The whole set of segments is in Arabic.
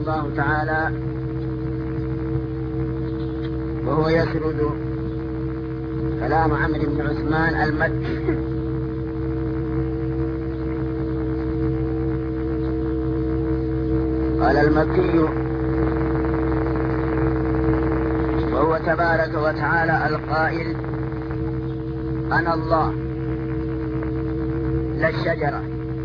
الله تعالى وهو يسرد كلام عمرو بن عثمان المكي. قال المكي وهو تبارك وتعالى القائل: أنا الله لا الشجرة.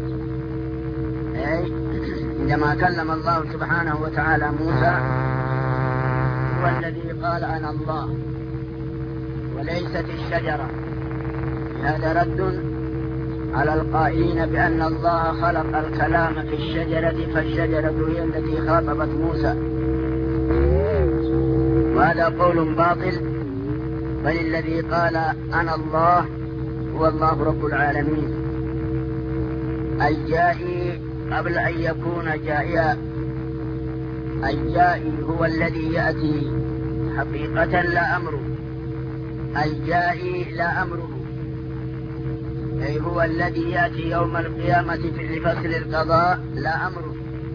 عندما كلم الله سبحانه وتعالى موسى هو الذي قال أنا الله وليست الشجرة. هذا رد على القائلين بأن الله خلق الكلام في الشجرة فالشجرة هي التي خاطبت موسى، وهذا قول باطل، بل الذي قال أنا الله هو الله رب العالمين الجائي قبل أن يكون جائعا. الجائي هو الذي يأتي حقيقة لا أمره، الجائي لا أمره، أي هو الذي يأتي يوم القيامة في فصل القضاء لا أمره.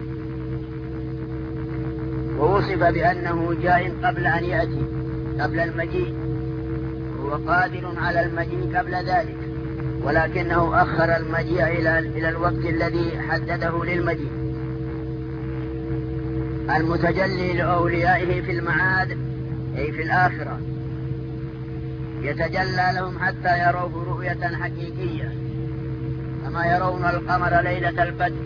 ووصف بأنه جاء قبل أن يأتي، قبل المجيء، هو قادر على المجيء قبل ذلك، ولكنه أخر المجيء إلى الوقت الذي حدده للمجيء. المتجلي لأوليائه في المعاد أي في الآخرة، يتجلى لهم حتى يروه رؤية حقيقية كما يرون القمر ليلة البدر.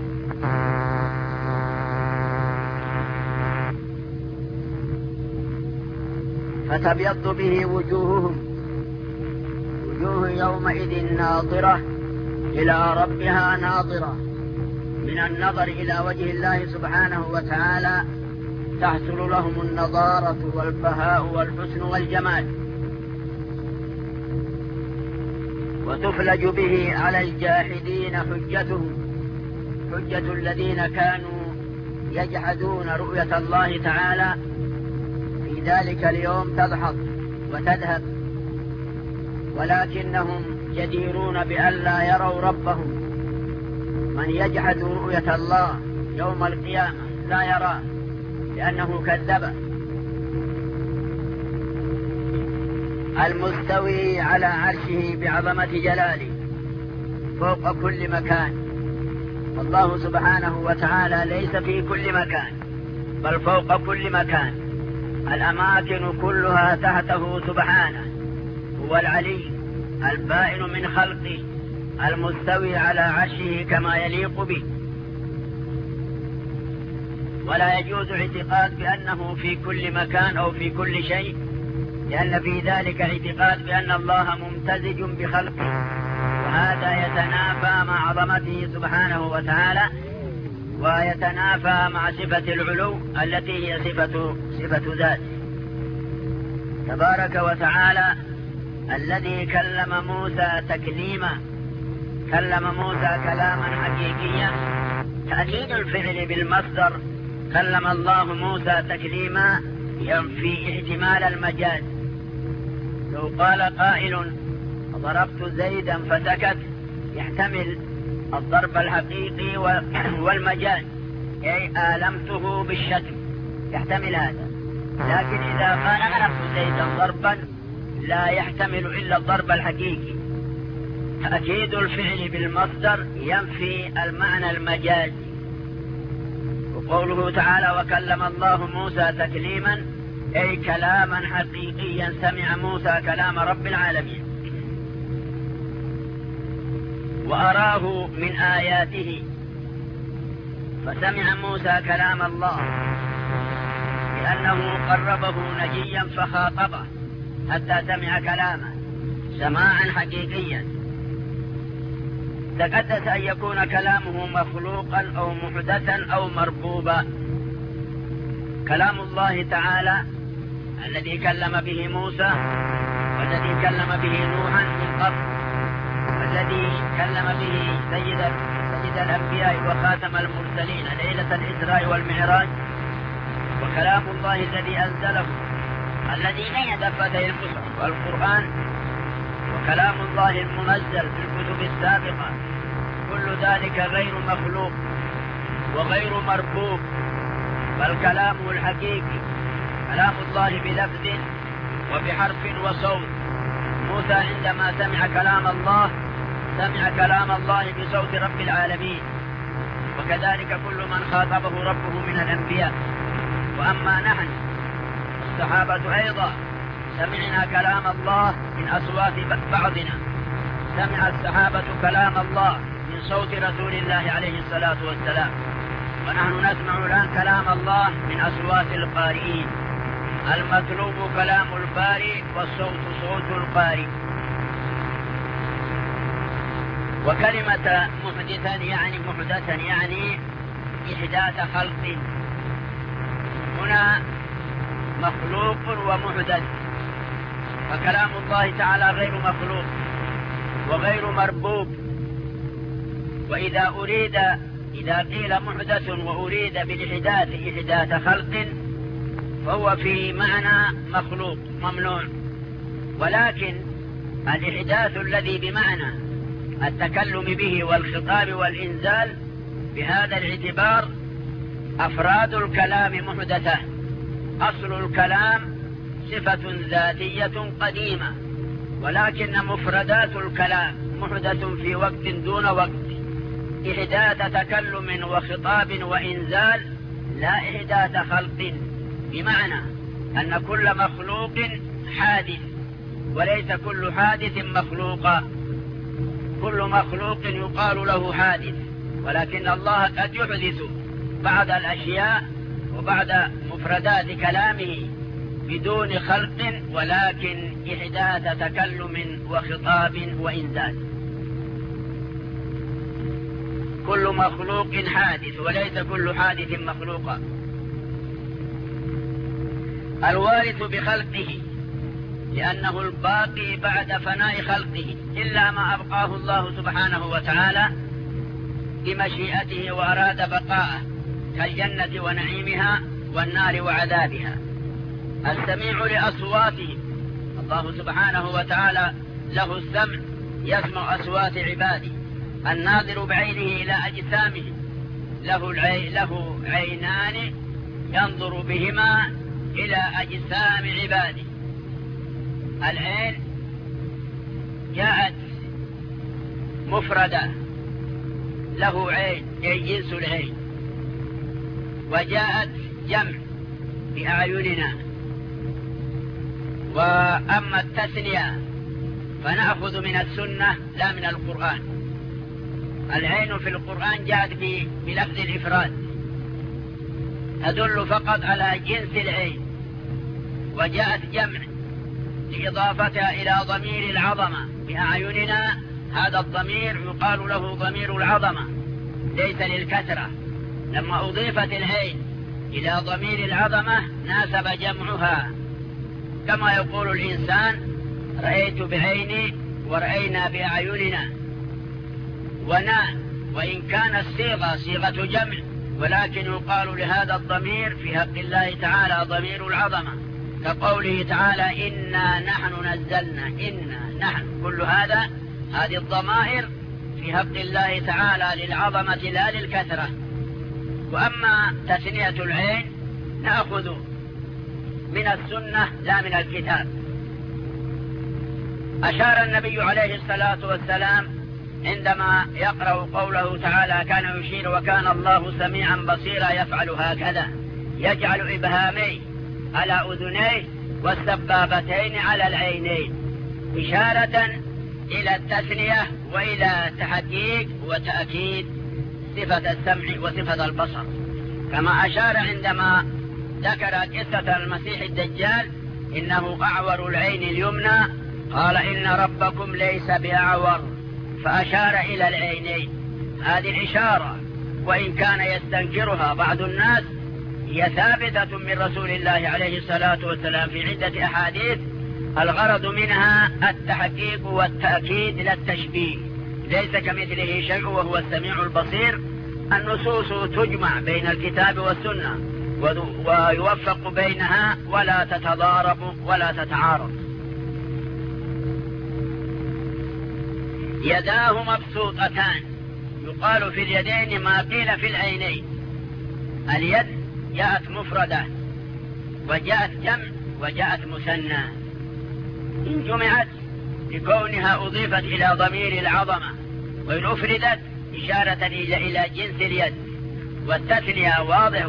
فتبيض به وجوههم، وجوه يومئذ ناظرة إلى ربها ناظرة، من النظر إلى وجه الله سبحانه وتعالى تحصل لهم النضارة والبهاء والحسن والجمال. وتفلج به على الجاحدين حجتهم، حجة الذين كانوا يجحدون رؤية الله تعالى في ذلك اليوم تضحك وتذهب، ولكنهم جديرون بألا يروا ربهم. من يجحد رؤية الله يوم القيامة لا يراه لأنه كذب. المستوي على عرشه بعظمة جلاله فوق كل مكان، والله سبحانه وتعالى ليس في كل مكان بل فوق كل مكان، الأماكن كلها تحته سبحانه. هو العلي البائن من خلقه المستوي على عرشه كما يليق به. ولا يجوز اعتقاد بأنه في كل مكان أو في كل شيء، لأن في ذلك اعتقاد بأن الله ممتزج بخلقه، وهذا يتنافى مع عظمته سبحانه وتعالى، ويتنافى مع صفة العلو التي هي صفة ذاته تبارك وتعالى. الذي كلم موسى تكليما، كلم موسى كلاما حقيقيا، تأكيد الفعل بالمصدر كلم الله موسى تكليما ينفي احتمال المجاز. لو قال قائل ضربت زيدا فسكت يحتمل الضرب الحقيقي والمجاز، أي آلمته بالشتم، يحتمل هذا. لكن إذا قال ضربت زيدا ضربا لا يحتمل إلا الضرب الحقيقي. تأكيد الفعل بالمصدر ينفي المعنى المجازي. وقوله تعالى وكلم الله موسى تكليما أي كلاما حقيقيا، سمع موسى كلام رب العالمين. وأراه من آياته، فسمع موسى كلام الله لأنه قربه نجيا فخاطبه حتى سمع كلامه سماعا حقيقيا. تقدس أن يكون كلامه مخلوقا أو محدثا أو مربوبا. كلام الله تعالى الذي كلم به موسى، والذي كلم به نوحا من قبل، والذي كلم به سيد الأنبياء وخاتم المرسلين ليلة الإسراء والمعراج، وكلام الله الذي أنزله الذي بين دفتي المصحف والقرآن، وكلام الله المنزل في الكتب السابقة، كل ذلك غير مخلوق وغير مربوب، بل كلامه الحقيقي كلام الله بلفظ وبحرف وصوت. موسى عندما سمع كلام الله سمع كلام الله بصوت رب العالمين، وكذلك كل من خاطبه ربه من الأنبياء. وأما نحن الصحابة أيضا سمعنا كلام الله من أصوات بعضنا، سمع الصحابة كلام الله من صوت رسول الله عليه الصلاة والسلام، ونحن نسمع الآن كلام الله من أصوات القارئين. المطلوب كلام الباري والصوت صوت القارئ. وكلمة محدثا يعني إحداث خلق. هنا مخلوق ومحدث، فكلام الله تعالى غير مخلوق وغير مربوب. وإذا قيل محدث وأريد بالإحداث إحداث خلق فهو في معنى مخلوق ممنوع. ولكن الإحداث الذي بمعنى التكلم به والخطاب والإنزال بهذا الاعتبار أفراد الكلام محدثة. أصل الكلام صفة ذاتية قديمة، ولكن مفردات الكلام محدث في وقت دون وقت. إحداث تكلم وخطاب وإنزال لا إحداث خلق، بمعنى أن كل مخلوق حادث وليس كل حادث مخلوقا. كل مخلوق يقال له حادث، ولكن الله قد يحدث بعض الأشياء وبعد مفردات كلامه بدون خلق، ولكن إحداث تكلم وخطاب وإنزال. كل مخلوق حادث وليس كل حادث مخلوقا. الوارث بخلقه لأنه الباقي بعد فناء خلقه، إلا ما أبقاه الله سبحانه وتعالى بمشيئته وأراد بقاءه، كالجنة ونعيمها والنار وعذابها. السميع لأصواتهم، الله سبحانه وتعالى له السمع يسمع أصوات عباده. الناظر بعينه إلى أجسامهم، له عينان ينظر بهما إلى أجسام عباده. العين جاءت مفردة، له عين أي جنس العين، وجاءت جمع بأعيننا. وأما التثنية فنأخذ من السنة لا من القرآن. العين في القرآن جاءت بلفظ الإفراد، تدل فقط على جنس العين، وجاءت جمع لإضافتها إلى ضمير العظمة بأعيننا. هذا الضمير يقال له ضمير العظمة ليس للكثرة. لما أضيفت العين إلى ضمير العظمة ناسب جمعها، كما يقول الإنسان رأيت بعيني ورأينا بأعيننا. وإن كان الصيغة صيغة جمع، ولكن يقال لهذا الضمير في حق الله تعالى ضمير العظمة، كقوله تعالى إنا نحن نزلنا. إنا نحن، كل هذه الضمائر في حق الله تعالى للعظمة لا للكثرة. وأما تثنية العين نأخذ من السنة لا من الكتاب. أشار النبي عليه الصلاة والسلام عندما يقرأ قوله تعالى كان يشير وكان الله سميعا بصيرا يفعل هكذا، يجعل إبهاميه على أذنيه والسبابتين على العينين، إشارة إلى التثنية وإلى تحقيق وتأكيد صفة السمع وصفة البصر. كما أشار عندما ذكر قصة المسيح الدجال إنه أعور العين اليمنى، قال إن ربكم ليس بأعور، فأشار إلى العينين. هذه الإشارة وإن كان يستنكرها بعض الناس هي ثابتة من رسول الله عليه الصلاة والسلام في عدة أحاديث، الغرض منها التحقيق والتأكيد لا التشبيه. ليس كمثله شيء وهو السميع البصير. النصوص تجمع بين الكتاب والسنة ويوفق بينها ولا تتضارب ولا تتعارض. يداه مبسوطتان، يقال في اليدين ما قيل في العينين. اليد جاءت مفردة وجاءت جمع وجاءت مثنى. إن جمعت لكونها أضيفت إلى ضمير العظمة، وإن أفردت إشارة إلى جنس اليد. والتثنية واضح،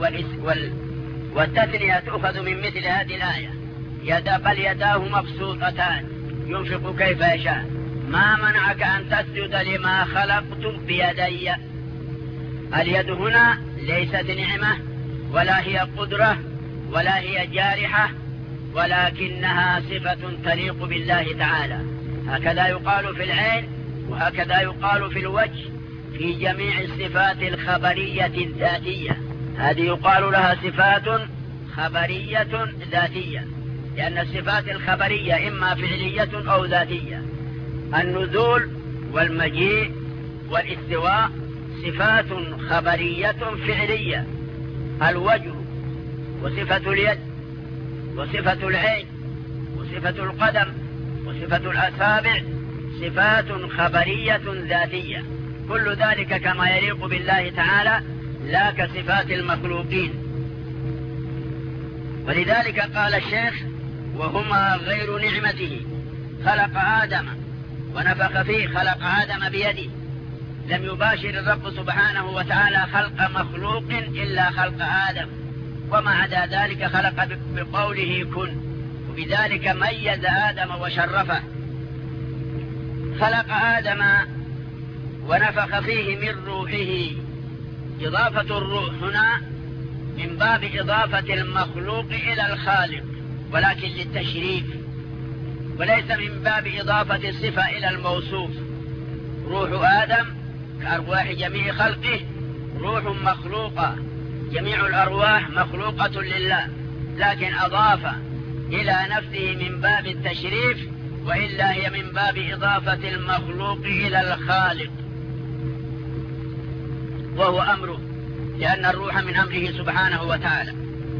والتثنية تؤخذ من مثل هذه الآية: بل يداه مبسوطتان ينفق كيف يشاء ما منعك أن تسجد لما خلقت بيدي. اليد هنا ليست نعمة ولا هي قدرة ولا هي جارحة، ولكنها صفة تليق بالله تعالى. هكذا يقال في العين وهكذا يقال في الوجه في جميع الصفات الخبرية الذاتية. هذه يقال لها صفات خبرية ذاتية، لأن الصفات الخبرية إما فعلية أو ذاتية. النزول والمجيء والاستواء صفات خبرية فعلية. الوجه وصفة اليد وصفة العين وصفة القدم وصفة الأصابع صفات خبرية ذاتية، كل ذلك كما يليق بالله تعالى لا كصفات المخلوقين. ولذلك قال الشيخ: وهما غير نعمته. خلق آدم ونفخ فيه، خلق آدم بيده. لم يباشر الرب سبحانه وتعالى خلق مخلوق إلا خلق آدم، وما عدا ذلك خلق بقوله كن، وبذلك ميز آدم وشرفه. خلق آدم ونفخ فيه من روحه. إضافة الروح هنا من باب إضافة المخلوق إلى الخالق، ولكن للتشريف، وليس من باب إضافة الصفة إلى الموصوف. روح آدم كأرواح جميع خلقه روح مخلوقة، جميع الأرواح مخلوقة لله، لكن أضاف إلى نفسه من باب التشريف، وإلا هي من باب إضافة المخلوق إلى الخالق، وهو أمره، لأن الروح من أمره سبحانه وتعالى.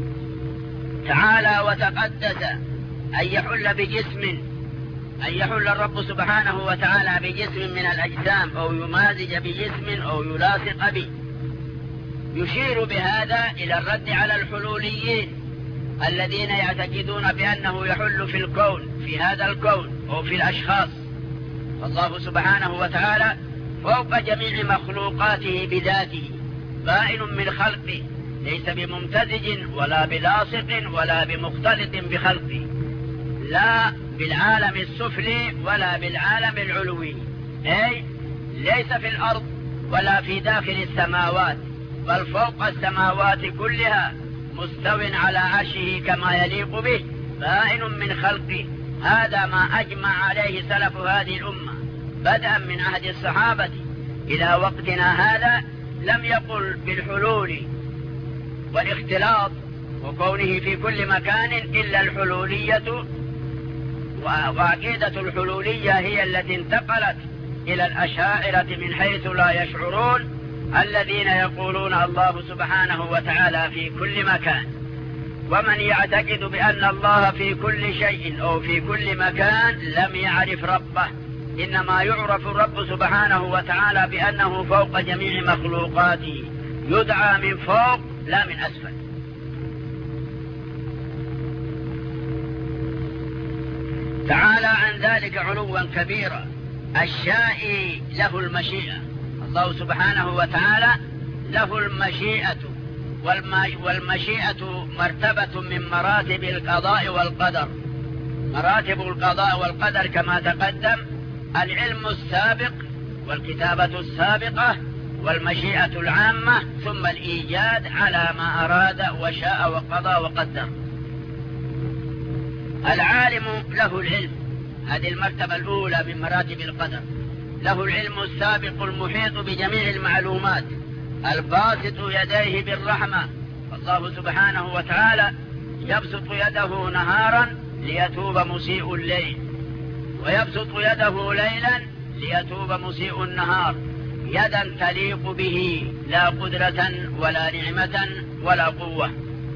تعالى وتقدس أن يحل بجسم، أن يحل الرب سبحانه وتعالى بجسم من الأجسام، أو يمازج بجسم أو يلاصق به. يشير بهذا إلى الرد على الحلوليين الذين يعتقدون بأنه يحل في الكون، في هذا الكون أو في الأشخاص. فالله سبحانه وتعالى فوق جميع مخلوقاته بذاته، بائن من خلقه، ليس بممتزج ولا بلاصق ولا بمختلط بخلقه، لا بالعالم السفلي ولا بالعالم العلوي، أي ليس في الأرض ولا في داخل السماوات، بل فوق السماوات كلها، مستو على عرشه كما يليق به، بائن من خلقه. هذا ما أجمع عليه سلف هذه الأمة بدءا من عهد الصحابة إلى وقتنا هذا. لم يقل بالحلول والاختلاط وكونه في كل مكان إلا الحلولية، وعقيدة الحلولية هي التي انتقلت إلى الأشاعرة من حيث لا يشعرون، الذين يقولون الله سبحانه وتعالى في كل مكان. ومن يعتقد بأن الله في كل شيء أو في كل مكان لم يعرف ربه، إنما يعرف الرب سبحانه وتعالى بأنه فوق جميع مخلوقاته، يدعى من فوق لا من أسفل. تعالى عن ذلك علوا كبيرا. الشائي له المشيئة، الله سبحانه وتعالى له المشيئة، والمشيئة مرتبة من مراتب القضاء والقدر. مراتب القضاء والقدر كما تقدم: العلم السابق والكتابة السابقة والمشيئة العامة، ثم الإيجاد على ما أراد وشاء وقضى وقدر. العالم له العلم، هذه المرتبة الأولى من مراتب القدر. له العلم السابق المحيط بجميع المعلومات، الباسط يديه بالرحمة. فالله سبحانه وتعالى يبسط يده نهارا ليتوب مسيء الليل، ويبسط يده ليلا ليتوب مسيء النهار، يدا تليق به، لا قدرة ولا نعمة ولا قوة.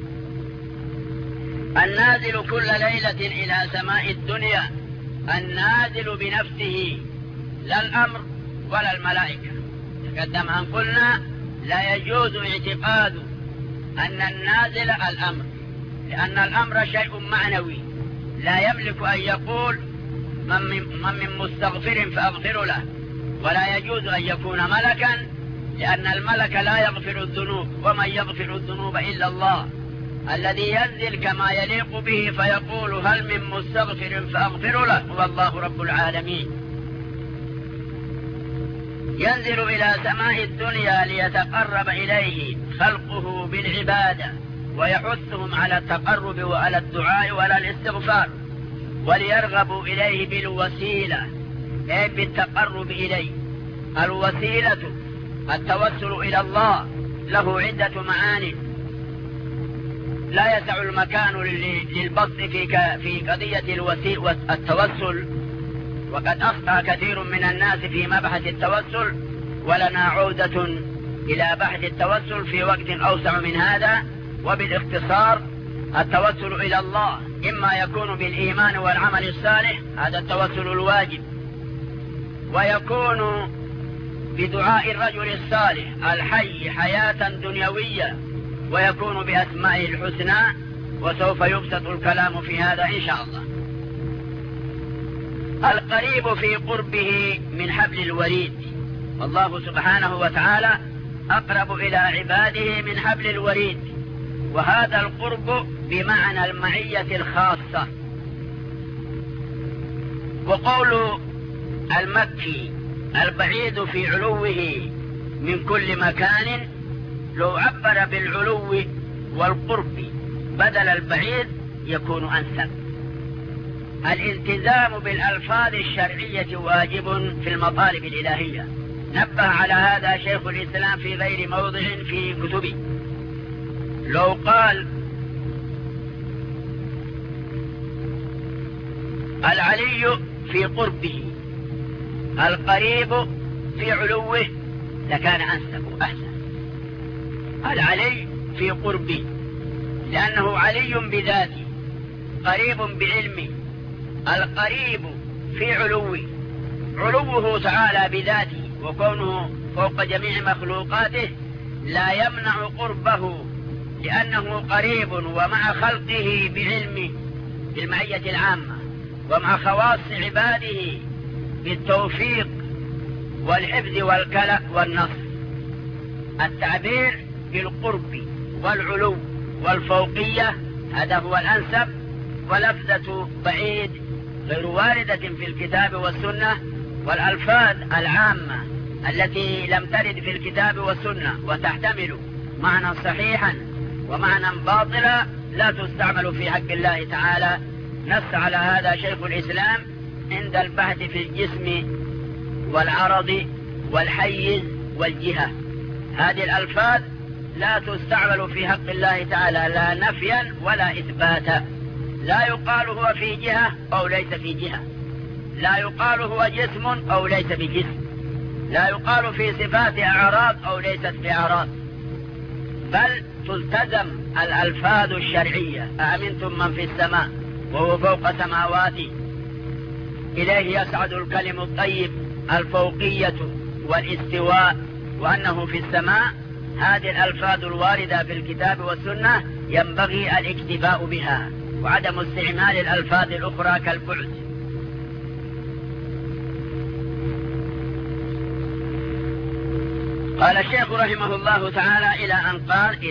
النازل كل ليلة إلى سماء الدنيا، النازل بنفسه، لا الأمر ولا الملائكة. تقدم أن قلنا لا يجوز اعتقاد أن النازل الأمر، لأن الأمر شيء معنوي لا يملك أن يقول من مستغفر فأغفر له، ولا يجوز أن يكون ملكا، لأن الملك لا يغفر الذنوب، ومن يغفر الذنوب إلا الله الذي ينزل كما يليق به فيقول هل من مستغفر فأغفر له، هو الله رب العالمين. ينزل إلى سماء الدنيا ليتقرب إليه خلقه بالعبادة، ويحثهم على التقرب وعلى الدعاء وعلى الاستغفار، وليرغبوا إليه بالوسيلة، أي بالتقرب إليه. الوسيلة التوسل إلى الله له عدة معاني، لا يسع المكان للبسط في قضية التوسل، وقد أخطأ كثير من الناس في مبحث التوسل، ولنا عودة إلى بحث التوسل في وقت أوسع من هذا. وبالاختصار التوسل إلى الله إما يكون بالإيمان والعمل الصالح، هذا التوسل الواجب، ويكون بدعاء الرجل الصالح الحي حياة دنيوية، ويكون بأسمائه الحسنى، وسوف يبسط الكلام في هذا إن شاء الله. القريب في قربه من حبل الوريد، الله سبحانه وتعالى أقرب إلى عباده من حبل الوريد، وهذا القرب بمعنى المعية الخاصة. وقول المكي البعيد في علوه من كل مكان، لو عبر بالعلو والقرب بدل البعيد يكون أنسب. الالتزام بالألفاظ الشرعية واجب في المطالب الإلهية، نبه على هذا شيخ الإسلام في غير موضع في كتبه. لو قال العلي في قربه القريب في علوه لكان أنسب وأحسن. العلي في قربه لأنه علي بذاته قريب بعلمه، القريب في علوه، علوه تعالى بذاته وكونه فوق جميع مخلوقاته لا يمنع قربه، لأنه قريب ومع خلقه بعلمه بالمعية العامة، ومع خواص عباده بالتوفيق والحفظ والكلأ والنصر. التعبير بالقرب والعلو والفوقية هذا هو الأنسب، ولفظة بعيد غير واردة في الكتاب والسنة، والألفاظ العامة التي لم ترد في الكتاب والسنة وتحتمل معنى صحيحا ومعنى باطلا لا تستعمل في حق الله تعالى. نص على هذا شيخ الإسلام عند البحث في الجسم والعرض والحيز والجهة. هذه الألفاظ لا تستعمل في حق الله تعالى لا نفيا ولا إثباتا. لا يقال هو في جهة أو ليس في جهة، لا يقال هو جسم أو ليس بجسم، لا يقال في صفات أعراض أو ليست بأعراض، بل تلتزم الألفاظ الشرعية. أأمنتم من في السماء وهو فوق سماواته إليه يصعد الكلم الطيب، الفوقية والاستواء وأنه في السماء. هذه الألفاظ الواردة في الكتاب والسنة ينبغي الاكتفاء بها وعدم استعمال الألفاظ الأخرى كالبعد. قال الشيخ رحمه الله تعالى إلى أن قال